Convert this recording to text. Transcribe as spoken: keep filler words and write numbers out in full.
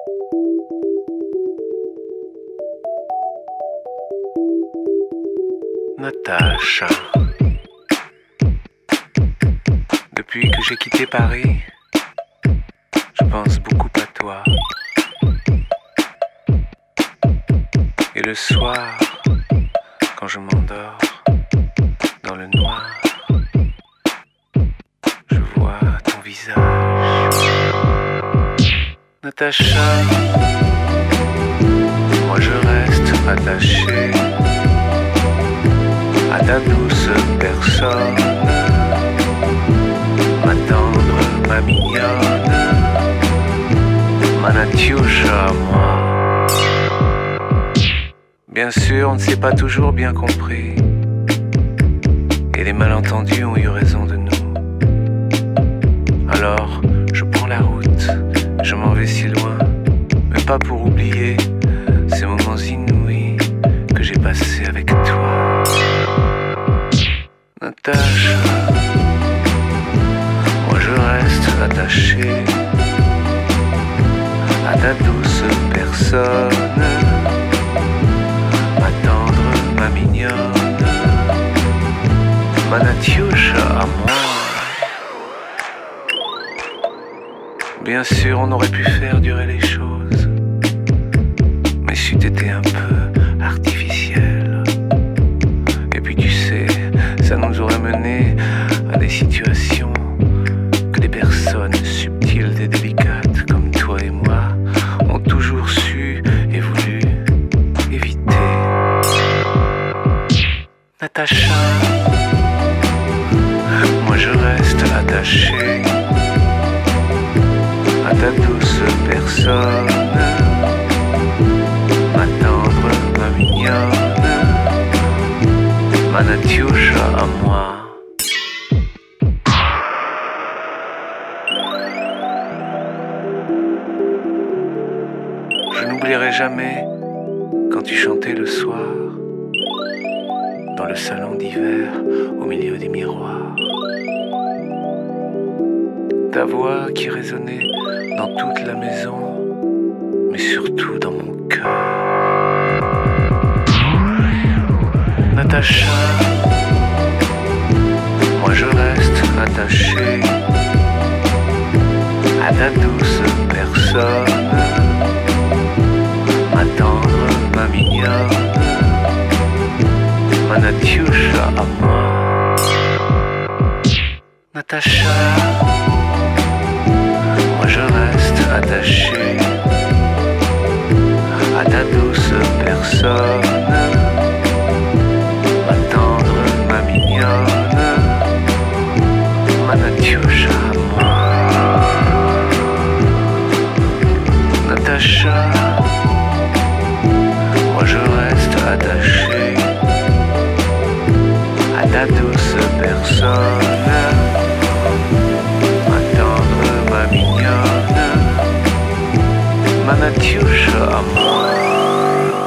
Natacha. Depuis que j'ai quitté Paris, je pense beaucoup à toi. Et le soir, quand je m'endors dans le noir, je vois ton visage. Natacha, moi je reste attaché à ta douce personne, ma tendre, ma mignonne, ma Natiusha, moi. Bien sûr, on ne s'est pas toujours bien compris, et les malentendus ont eu raison de nous. Alors, je prends la route, je m'en vais si loin, mais pas pour oublier ces moments inouïs que j'ai passés avec toi. Natacha, moi je reste attaché à ta douce personne, ma tendre, ma mignonne, ma Natiusha à moi. Bien sûr, on aurait pu faire durer les choses, mais c'eût été un peu artificiel. Et puis tu sais, ça nous aurait mené à des situations que des personnes subtiles et délicates comme toi et moi ont toujours su et voulu éviter. Natacha, moi je reste attaché à ta douce personne, ma tendre, ma mignonne, ma Natiusha à moi. Je n'oublierai jamais quand tu chantais le soir dans le salon d'hiver au milieu des miroirs. Ta voix qui résonnait dans toute la maison, mais surtout dans mon cœur. Natacha, moi je reste attaché à ta douce personne, ma tendre, ma mignonne, ma Natiusha à moi. Natacha, moi je reste attaché à ta douce personne, ma tendre, ma mignonne, ma Natiusha à moi. Natacha, moi je reste attaché à ta douce personne, ma tendre, ma mignonne, ma Natiusha à moi.